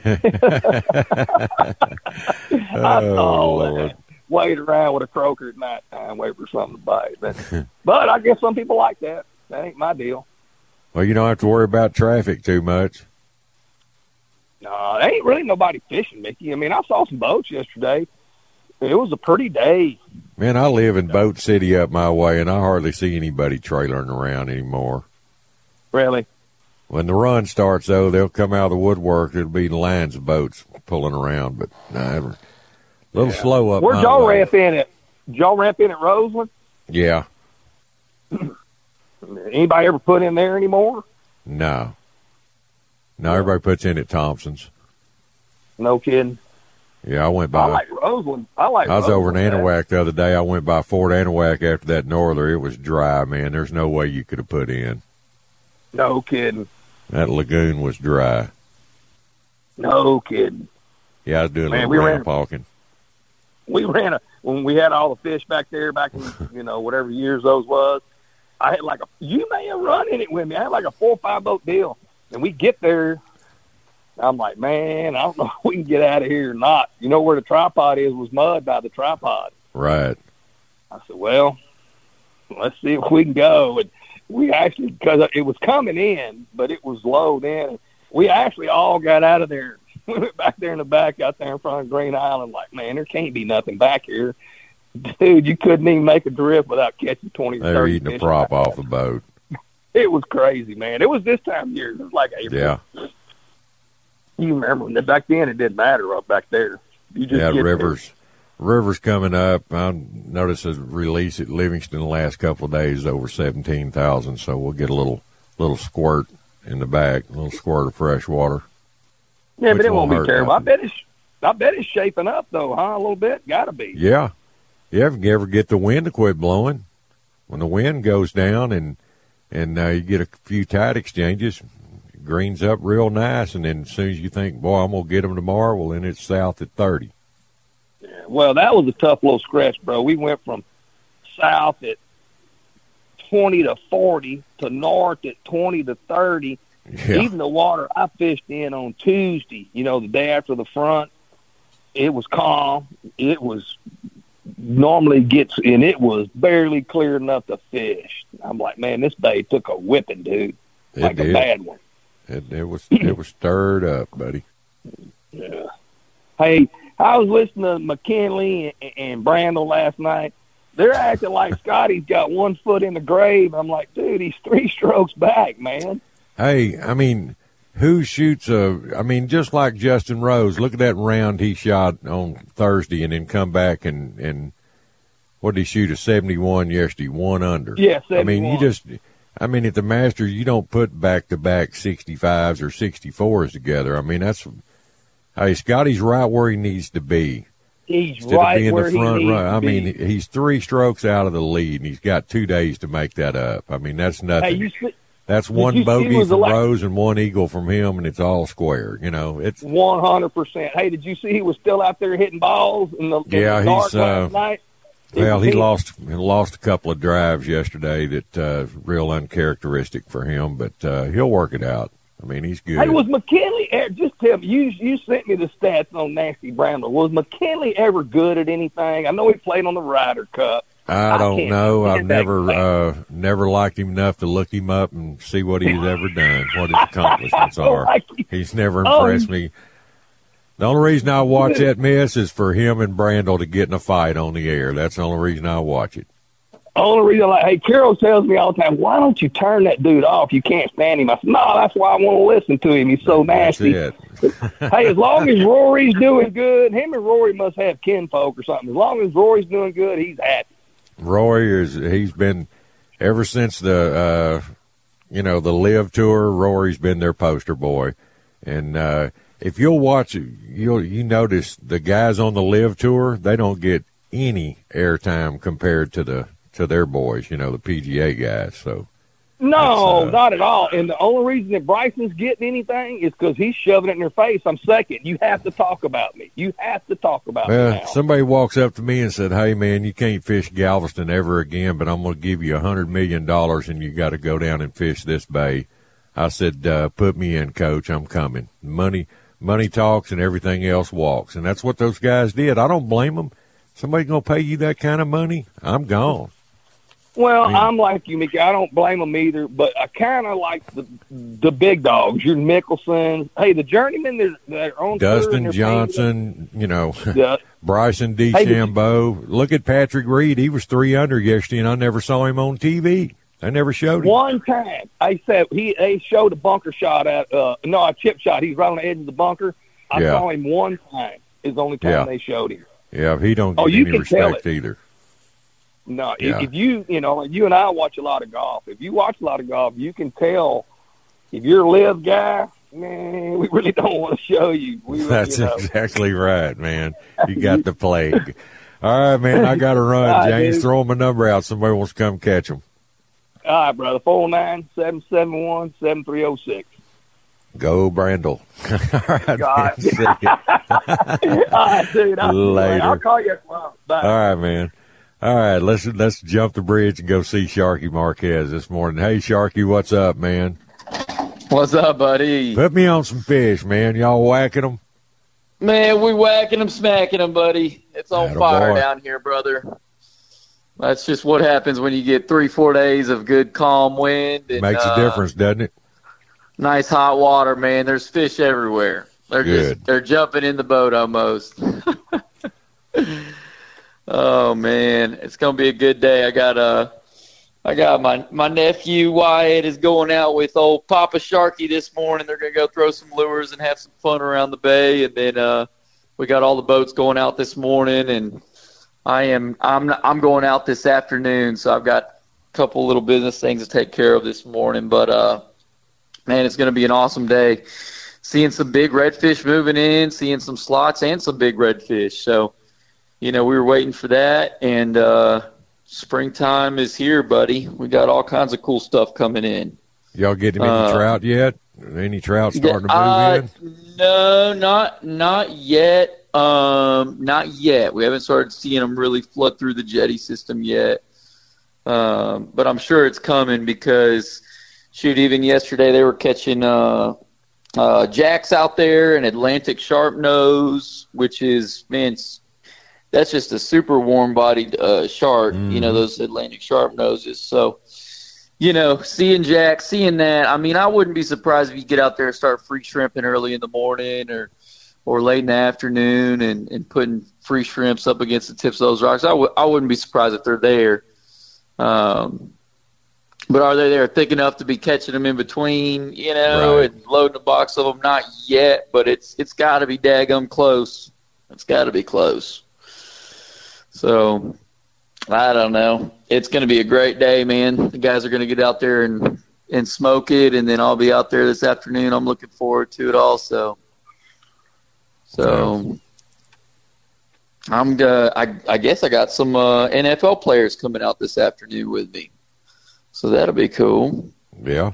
I oh, saw Lord. that. Wait around with a croaker at nighttime, wait for something to bite. But, but I guess some people like that. That ain't my deal. Well, you don't have to worry about traffic too much. No, there ain't really nobody fishing, Mickey. I mean, I saw some boats yesterday. It was a pretty day. Man, I live in Boat City up my way, and I hardly see anybody trailering around anymore. Really? When the run starts, though, they'll come out of the woodwork. It'll be lines of boats pulling around, but nah, a little yeah. slow up. Where'd y'all ramp in at? Did y'all ramp in at Roseland? Yeah. Anybody ever put in there anymore? No. No, everybody puts in at Thompson's. No kidding. Yeah, I went by. I like Roseland. I like I was Roseland, over in Anahuac the other day. I went by Fort Anahuac after that norther. It was dry, man. There's no way you could have put in. No kidding. That lagoon was dry. No kidding. Yeah, I was doing man, a we little ran, ramp hawking. We ran a when we had all the fish back there, back in, you know, whatever years those was, I had like a, you may have run in it with me. I had like a four or five boat deal. And we get there, I'm like, man, I don't know if we can get out of here or not. You know where the tripod is was mud by the tripod. Right. I said, well, let's see if we can go. And we actually, because it was coming in, but it was low then. We actually all got out of there. We went back there in the back, out there in front of Green Island, like, man, there can't be nothing back here. Dude, you couldn't even make a drift without catching twenty, thirty thirty fish. They're eating fish a prop back off the boat. It was crazy, man. It was this time of year. It was like April. Yeah. You remember when back then it didn't matter up back there. You just yeah, get rivers. There. Rivers coming up. I noticed a release at Livingston the last couple of days over seventeen thousand, so we'll get a little little squirt in the back, a little squirt of fresh water. Yeah, but it won't be terrible. I bet it's I bet it's shaping up though, huh? A little bit, gotta be. Yeah, yeah. If you ever get the wind to quit blowing, when the wind goes down and and uh, you get a few tide exchanges, it greens up real nice, and then as soon as you think, boy, I'm gonna get them tomorrow, well, then it's south at thirty. Yeah, well, that was a tough little stretch, bro. We went from south at twenty to forty to north at twenty to thirty. Yeah. Even the water I fished in on Tuesday, you know, the day after the front, it was calm. It was normally gets, and it was barely clear enough to fish. I'm like, man, this bay took a whipping, dude. It like did. a bad one. It, it was it was stirred up, buddy. Yeah. Hey, I was listening to McKinley and, and Brandel last night. They're acting like Scotty's got one foot in the grave. I'm like, dude, he's three strokes back, man. Hey, I mean, who shoots a, I mean, just like Justin Rose, look at that round he shot on Thursday and then come back and, and what did he shoot, a seventy-one yesterday, one under. Yeah, seventy-one. I mean, you just, I mean, at the Masters, you don't put back-to-back sixty-fives or sixty-fours together. I mean, that's, hey, Scotty's right where he needs to be. He's Instead right of being where the front he needs run. to I be. mean, he's three strokes out of the lead, and he's got two days to make that up. I mean, that's nothing. Hey, you see, That's Did one you see bogey was from elect- Rose and one eagle from him, and it's all square. You know, it's one hundred percent. Hey, did you see he was still out there hitting balls in the, in yeah. the dark He's uh, last night? well, he He- lost he lost a couple of drives yesterday that uh, real uncharacteristic for him, but uh, he'll work it out. I mean, he's good. Hey, was McKinley, e- just tell me, you you sent me the stats on Nasty Brandel. Was McKinley ever good at anything? I know he played on the Ryder Cup. I don't can't know. I've stand that never guy. uh, never liked him enough to look him up and see what he's ever done, what his accomplishments don't are. like him. He's never Oh, impressed me. The only reason I watch that mess is for him and Brandel to get in a fight on the air. That's the only reason I watch it. Only reason, like, hey, Carol tells me all the time, why don't you turn that dude off? You can't stand him. I said, no, that's why I want to listen to him. He's so nasty. That's Hey, as long as Rory's doing good, him and Rory must have kinfolk or something. As long as Rory's doing good, he's happy. Roy is he's been ever since the uh you know the Live Tour. Rory's been their poster boy, and uh if you'll watch it, you'll you notice the guys on the Live Tour, they don't get any airtime compared to the to their boys, you know, the P G A guys. So No, uh, not at all. And the only reason that Bryson's getting anything is because he's shoving it in their face. I'm second. You have to talk about me. You have to talk about me well, now. somebody walks up to me and said, "Hey, man, you can't fish Galveston ever again, but I'm going to give you a hundred million dollars, and you got to go down and fish this bay." I said, uh, "Put me in, Coach. I'm coming. Money, money talks, and everything else walks." And that's what those guys did. I don't blame them. Somebody going to pay you that kind of money? I'm gone. Well, I mean, I'm like you, Mickey. I don't blame them either, but I kind of like the the big dogs. Your Mickelsons. Hey, the journeymen that that are on tour and Dustin they're Johnson, you know, Yeah. Bryson Hey, did you- DeChambeau. Look at Patrick Reed. He was three under yesterday, and I never saw him on T V. They never showed him. One time, I said he they showed a bunker shot at uh no a chip shot. He's right on the edge of the bunker. I Yeah. saw him one time. Is the only time Yeah. they showed him. Yeah, he don't get Oh, you any can tell respect it. either. No, if- Yeah. if you, you know, you and I watch a lot of golf. If you watch a lot of golf, you can tell if you're a live guy, man, we really don't want to show you. We, That's you know. exactly right, man. You got the plague. All right, man, I got to run. All right, James, dude. throw my number out. Somebody wants to come catch them. All right, brother, four nine seven seven one seven three oh six. Go Brandel. All right, God. man. All right, dude. I'll, Later. I'll call you tomorrow. Bye. All right, man. All right, let's let's jump the bridge and go see Sharky Marquez this morning. Hey, Sharky, what's up, man? What's up, buddy? Put me on some fish, man. Y'all whacking them? Man, we whacking them, smacking them, buddy. It's on Atta fire boy. down here, brother. That's just what happens when you get three, four days of good, calm wind. And, Makes a uh, difference, doesn't it? Nice hot water, man. There's fish everywhere. They're Good. just they're jumping in the boat almost. Oh man, it's gonna be a good day. I got uh I got my my nephew Wyatt is going out with old Papa Sharky this morning. They're gonna go throw some lures and have some fun around the bay, and then uh we got all the boats going out this morning, and I am I'm I'm going out this afternoon, so I've got a couple little business things to take care of this morning. But uh man, it's gonna be an awesome day. Seeing some big redfish moving in, seeing some slots and some big redfish. So you know, we were waiting for that, and uh, springtime is here, buddy. We got all kinds of cool stuff coming in. Y'all getting any Uh, trout yet? Any trout starting to move uh, in? No, not not yet. Um, not yet. We haven't started seeing them really flood through the jetty system yet. Um, but I'm sure it's coming because, shoot, even yesterday they were catching uh, uh, jacks out there and Atlantic sharpnose, which is, man, it's, that's just a super warm-bodied uh, shark, mm. you know, those Atlantic sharp noses. So, you know, seeing Jack, seeing that, I mean, I wouldn't be surprised if you get out there and start free shrimping early in the morning or or late in the afternoon and, and putting free shrimps up against the tips of those rocks. I w- I wouldn't be surprised if they're there. Um, but are they there thick enough to be catching them in between, you know, right. and loading a box of them? Not yet, but it's it's got to be daggum close. It's got to be close. So, I don't know. It's going to be a great day, man. The guys are going to get out there and, and smoke it, and then I'll be out there this afternoon. I'm looking forward to it also. So, I'm uh, I, I guess I got some uh, N F L players coming out this afternoon with me. So, that'll be cool. Yeah.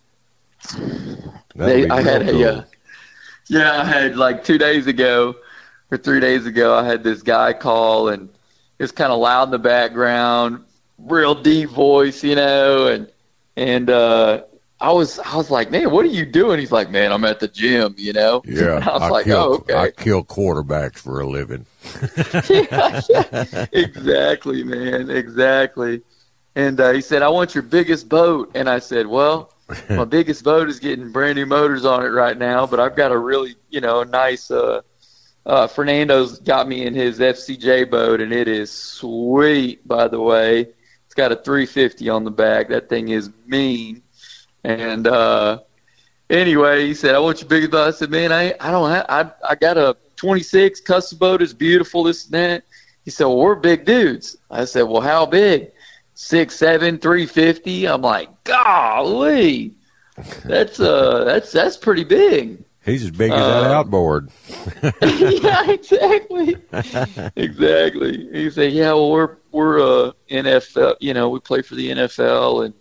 They, I had cool. a, uh, yeah, I had like two days ago or three days ago, I had this guy call, and it's kind of loud in the background, real deep voice, you know, and and uh, I was I was like, man, what are you doing? He's like, man, I'm at the gym, you know. Yeah, and I was I like, kill, oh, okay. I kill quarterbacks for a living. yeah, yeah, exactly, man, exactly. And uh, he said, I want your biggest boat, and I said, well, my biggest boat is getting brand new motors on it right now, but I've got a really, you know, nice. Uh, Uh, Fernando's got me in his F C J boat, and it is sweet, by the way. It's got a three fifty on the back. That thing is mean. And uh, anyway, he said, I want your biggest boat. I said, man, I I don't have, I, I got a twenty-six custom boat. It's beautiful, this and that. He said, well, we're big dudes. I said, well, how big? Six, seven, three fifty. I'm like, golly, that's uh, that's that's pretty big. He's as big as uh, that outboard. yeah, exactly. exactly. He said, yeah, well, we're, we're uh, N F L, you know, we play for the N F L and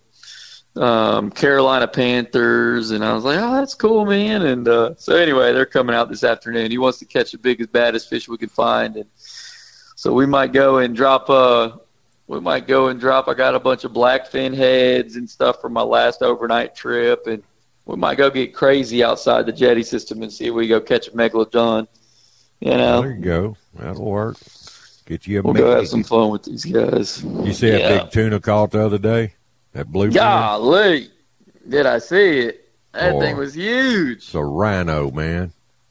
um, Carolina Panthers. And I was like, oh, that's cool, man. And uh, so anyway, they're coming out this afternoon. He wants to catch the biggest, baddest fish we can find. And so we might go and drop, uh, we might go and drop, I got a bunch of blackfin heads and stuff from my last overnight trip. And we might go get crazy outside the jetty system and see if we go catch a megalodon. You know, there you go. That'll work. Get you a. We'll meg- go have some fun with these guys. You see yeah. that big tuna caught the other day? That blue. Golly, did I see it? That Boy, thing was huge. It's a rhino, man.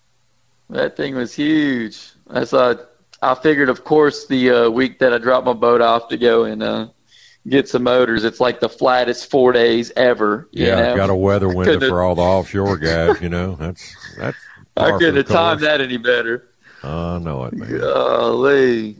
That thing was huge. I saw. I figured, of course, the uh, week that I dropped my boat off to go and uh, get some motors, it's like the flattest four days ever. You yeah, know? Got a weather window for all the offshore guys. You know, that's that's. I couldn't have timed that any better. I know it, man. Golly.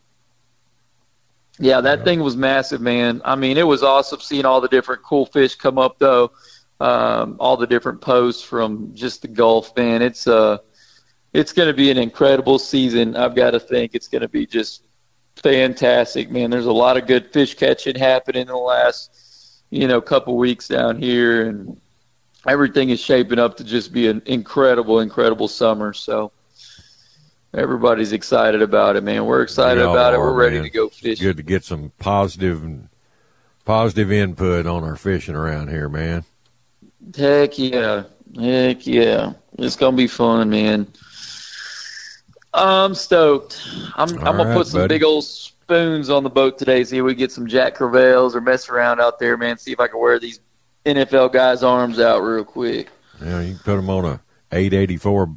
Yeah, that yeah. thing was massive, man. I mean, it was awesome seeing all the different cool fish come up, though. Um, all the different posts from just the Gulf, man. It's uh, it's going to be an incredible season. I've got to think it's going to be just fantastic, man. There's a lot of good fish catching happening in the last, you know, couple weeks down here, and everything is shaping up to just be an incredible, incredible summer. So everybody's excited about it, man. We're excited We about it. are, We're ready man. to go It's fishing. good to get some positive positive input on our fishing around here, man. Heck yeah. Heck yeah. It's going to be fun, man. I'm stoked. I'm, I'm going right, to put some buddy. big old spoons on the boat today, see if we get some Jack Crevalles or mess around out there, man. See if I can wear these N F L guys' arms out real quick. Yeah, you can put them on a eight eighty-four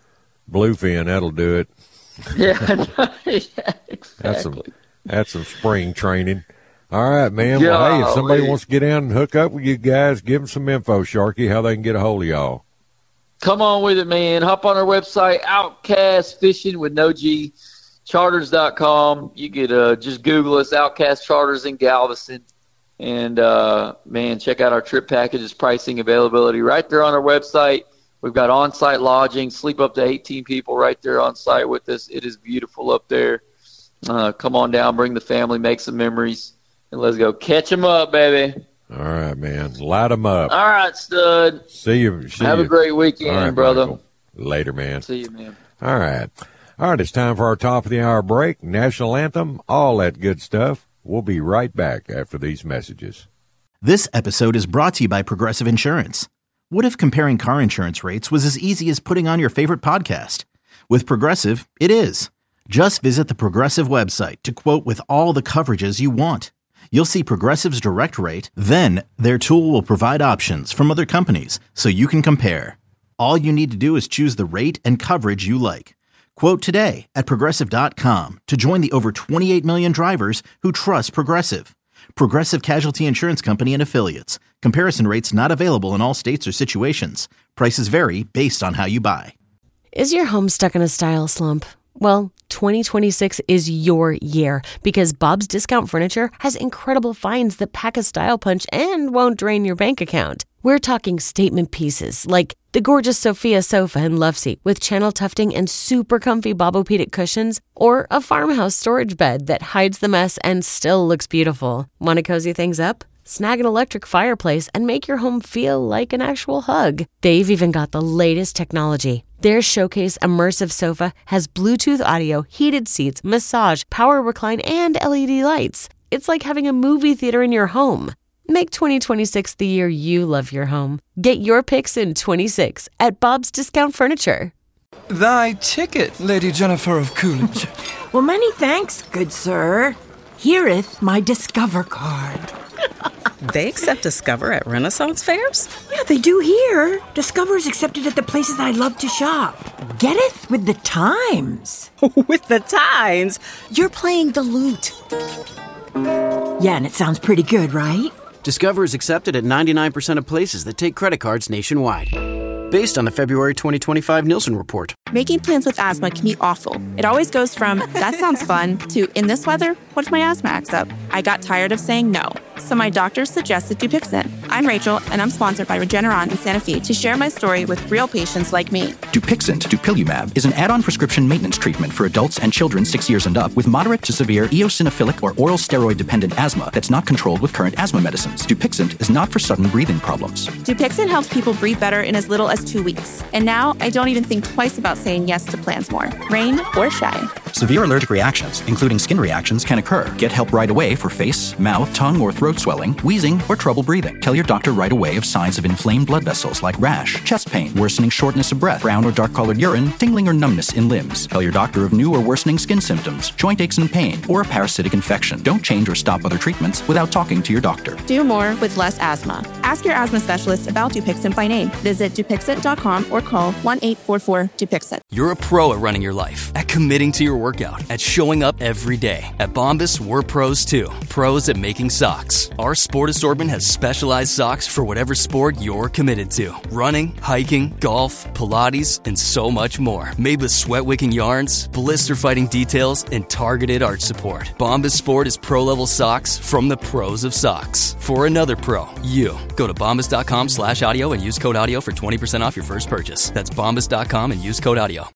bluefin. That'll do it. Yeah, yeah, exactly. That's some, that's some spring training. All right, man. Well, hey, if somebody Golly. wants to get down and hook up with you guys, give them some info, Sharky, how they can get a hold of y'all. Come on with it, man. Hop on our website, Outcast Fishing with no G, charters dot com. You could uh, just Google us, Outcast Charters in Galveston. And, uh, man, check out our trip packages, pricing, availability right there on our website. We've got on-site lodging, sleep up to eighteen people right there on site with us. It is beautiful up there. Uh, come on down, bring the family, make some memories, and let's go catch them up, baby. All right, man. Light them up. All right, stud. See you. See Have you. a great weekend, All right, brother. Michael. Later, man. See you, man. All right. All right, it's time for our top of the hour break, national anthem, all that good stuff. We'll be right back after these messages. This episode is brought to you by Progressive Insurance. What if comparing car insurance rates was as easy as putting on your favorite podcast? With Progressive, it is. Just visit the Progressive website to quote with all the coverages you want. You'll see Progressive's direct rate, then their tool will provide options from other companies so you can compare. All you need to do is choose the rate and coverage you like. Quote today at Progressive dot com to join the over twenty-eight million drivers who trust Progressive. Progressive Casualty Insurance Company and Affiliates. Comparison rates not available in all states or situations. Prices vary based on how you buy. Is your home stuck in a style slump? Well, twenty twenty-six is your year because Bob's Discount Furniture has incredible finds that pack a style punch and won't drain your bank account. We're talking statement pieces like the gorgeous Sophia sofa and love seat with channel tufting and super comfy Bobopedic cushions, or a farmhouse storage bed that hides the mess and still looks beautiful. Want to cozy things up? Snag an electric fireplace and make your home feel like an actual hug. They've even got the latest technology. Their Showcase Immersive Sofa has Bluetooth audio, heated seats, massage, power recline, and L E D lights. It's like having a movie theater in your home. Make twenty twenty-six the year you love your home. Get your picks in twenty-six at Bob's Discount Furniture. Thy ticket, Lady Jennifer of Coolidge. Well, many thanks, good sir. Here'th my Discover card. They accept Discover at Renaissance fairs? Yeah, they do here. Discover's accepted at the places I love to shop. Getteth with the times. With the times? You're playing the lute. Yeah, and it sounds pretty good, right? Discover is accepted at ninety-nine percent of places that take credit cards nationwide. Based on the February twenty twenty-five Nielsen report. Making plans with asthma can be awful. It always goes from, that sounds fun, to, in this weather, what if my asthma acts up? I got tired of saying no. So my doctor suggested Dupixent. I'm Rachel, and I'm sponsored by Regeneron in Santa Fe to share my story with real patients like me. Dupixent, dupilumab, is an add-on prescription maintenance treatment for adults and children six years and up with moderate to severe eosinophilic or oral steroid-dependent asthma that's not controlled with current asthma medicines. Dupixent is not for sudden breathing problems. Dupixent helps people breathe better in as little as two weeks. And now I don't even think twice about saying yes to plans more, rain or shine. Severe allergic reactions, including skin reactions, can occur. Get help right away for face, mouth, tongue, or throat swelling, wheezing, or trouble breathing. Tell your doctor right away of signs of inflamed blood vessels like rash, chest pain, worsening shortness of breath, brown or dark-colored urine, tingling or numbness in limbs. Tell your doctor of new or worsening skin symptoms, joint aches and pain, or a parasitic infection. Don't change or stop other treatments without talking to your doctor. Do more with less asthma. Ask your asthma specialist about Dupixent by name. Visit Dupixent dot com or call one eight four four Dupixent. You're a pro at running your life, at committing to your workout, at showing up every day. At Bombas, we're pros too. Pros at making socks. Our sport assortment has specialized socks for whatever sport you're committed to. Running, hiking, golf, Pilates, and so much more. Made with sweat-wicking yarns, blister-fighting details, and targeted arch support. Bombas Sport is pro-level socks from the pros of socks. For another pro, you. Go to bombas.com slash audio and use code audio for twenty percent off your first purchase. That's bombas dot com and use code audio.